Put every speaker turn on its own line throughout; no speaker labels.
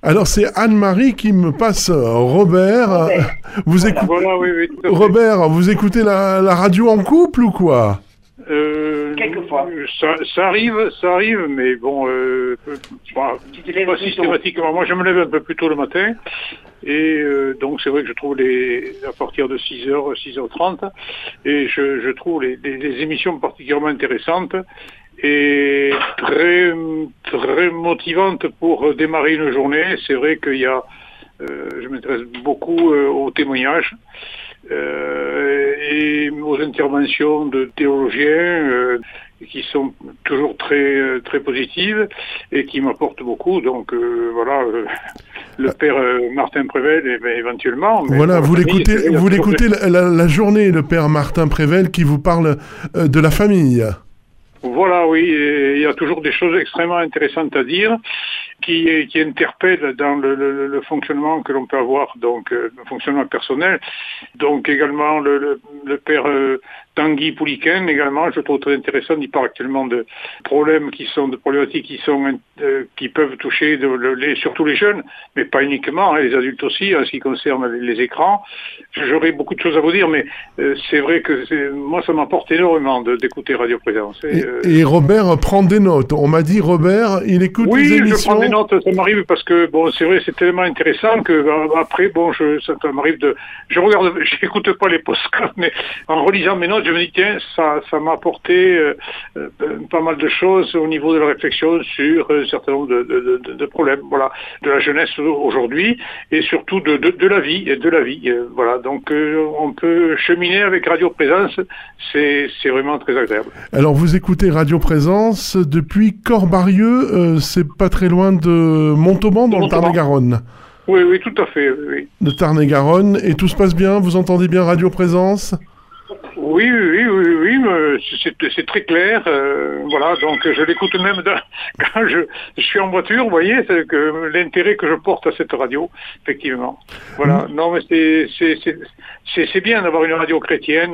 Alors c'est Anne-Marie qui me passe Robert.
Voilà, oui, tout à fait.
Robert, vous écoutez la radio en couple ou quoi?
Quelquefois. Ça arrive, mais bon, pas systématiquement. Moi, je me lève un peu plus tôt le matin, et donc c'est vrai que je trouve à partir de 6h, 6h30, et je trouve les émissions particulièrement intéressantes et très, très motivantes pour démarrer une journée. C'est vrai qu'il y a, je m'intéresse beaucoup aux témoignages. Et aux interventions de théologiens qui sont toujours très très positives et qui m'apportent beaucoup. Donc le père Martin Prével éventuellement.
Voilà, vous l'écoutez la journée, le père Martin Prével qui vous parle de la famille.
Voilà, oui, et il y a toujours des choses extrêmement intéressantes à dire qui interpellent dans le fonctionnement que l'on peut avoir, donc le fonctionnement personnel. Donc également le père Tanguy Pouliken, également, je trouve très intéressant. Il parle actuellement de problématiques qui peuvent toucher surtout les jeunes, mais pas uniquement, les adultes aussi, en ce qui concerne les écrans. J'aurais beaucoup de choses à vous dire, mais c'est vrai que moi, ça m'apporte énormément d'écouter Radio Présence.
Et Robert prend des notes. On m'a dit, Robert, il écoute les émissions.
Oui, je prends des notes, ça m'arrive parce que, bon, c'est vrai, c'est tellement intéressant que après, bon, ça m'arrive j'écoute pas les podcasts, mais en relisant mes notes, je me dis, tiens, ça m'a apporté pas mal de choses au niveau de la réflexion sur un certain nombre de problèmes, voilà, de la jeunesse aujourd'hui et surtout de la vie, voilà. Donc, on peut cheminer avec Radio Présence, c'est vraiment très agréable.
Alors, vous écoutez Radio Présence depuis Corps-Barieux, c'est pas très loin de Montauban, dans le Tarn-et-Garonne.
Oui, tout à fait, oui.
De Tarn-et-Garonne, et tout se passe bien? Vous entendez bien Radio Présence?
Oui, c'est très clair. Voilà, donc je l'écoute même quand je suis en voiture, vous voyez, c'est que l'intérêt que je porte à cette radio, effectivement. Voilà, non, mais c'est bien d'avoir une radio chrétienne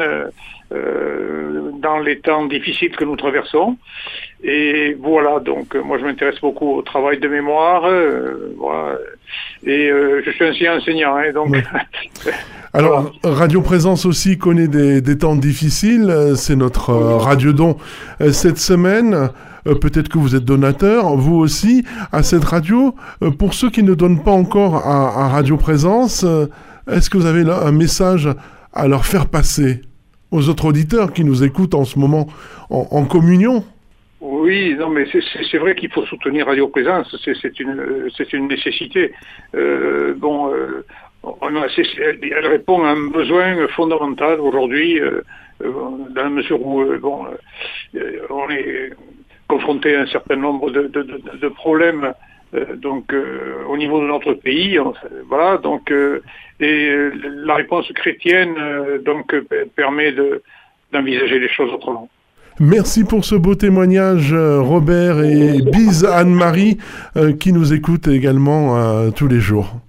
dans les temps difficiles que nous traversons. Et voilà, donc moi je m'intéresse beaucoup au travail de mémoire, voilà, et je suis aussi enseignant, hein, donc. Oui.
Alors, Radio Présence aussi connaît des temps difficiles, c'est notre radiodon cette semaine. Peut-être que vous êtes donateur, vous aussi, à cette radio. Pour ceux qui ne donnent pas encore à Radio Présence, est-ce que vous avez là un message à leur faire passer aux autres auditeurs qui nous écoutent en ce moment en communion?
Oui, non, mais c'est vrai qu'il faut soutenir Radio Présence, c'est une nécessité. Elle répond à un besoin fondamental aujourd'hui, dans la mesure où on est confronté à un certain nombre de problèmes au niveau de notre pays, voilà, donc et la réponse chrétienne permet d'envisager les choses autrement.
Merci pour ce beau témoignage, Robert, et bise Anne-Marie qui nous écoute également tous les jours.